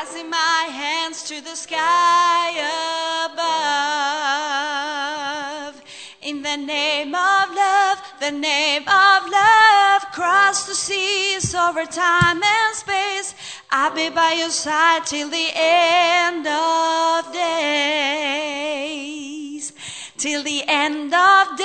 Raising my hands to the sky above. In the name of love, the name of love, cross the seas over time and space. I'll be by your side till the end of days. Till the end of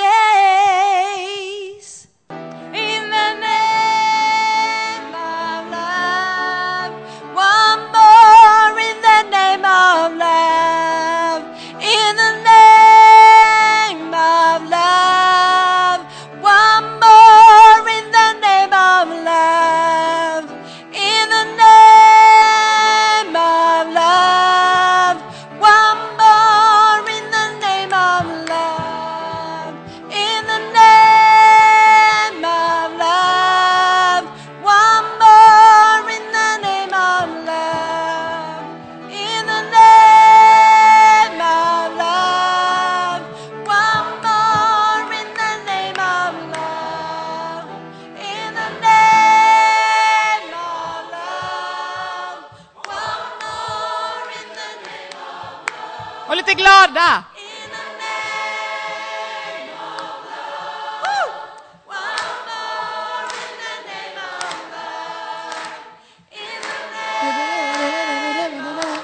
days. In the name of love, one more in the name of love. In the name of love, one more in the name of love. In the name of love, one more in the name of love. In the name of love, one more in the name of love. In the name of love, one more in the name of love. In the name of love, one more in the name of love. Och lite glada. In the name of love, one more in the name of love. In the name of love,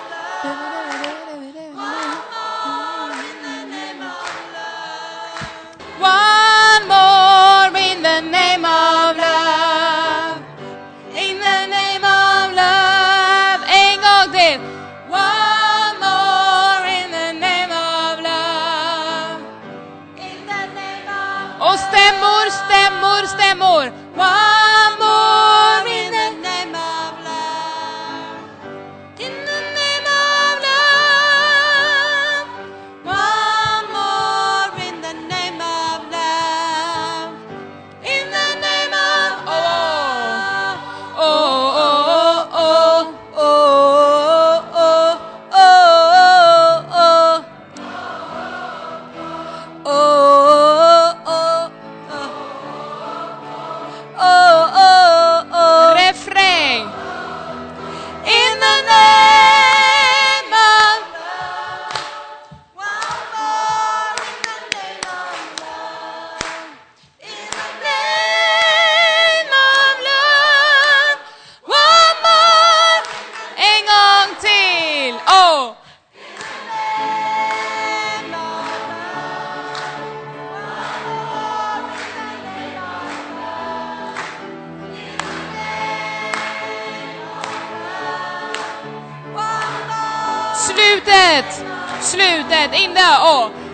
one more in the name of love. One more in the name of love. In the name of love. En gång till. One more in the name of love. In the name of Och stämmor, stämmor, stämmor. One more in the name of love. In the name of love. One more in the name of love. In the name of oh oh oh oh Oh, oh, oh, oh, oh, oh, oh, oh. refräng. In the name of One more in the name of love. In the name of love. One more. En gång till. Oh. name of Slutet. Slutet. In där. Oh.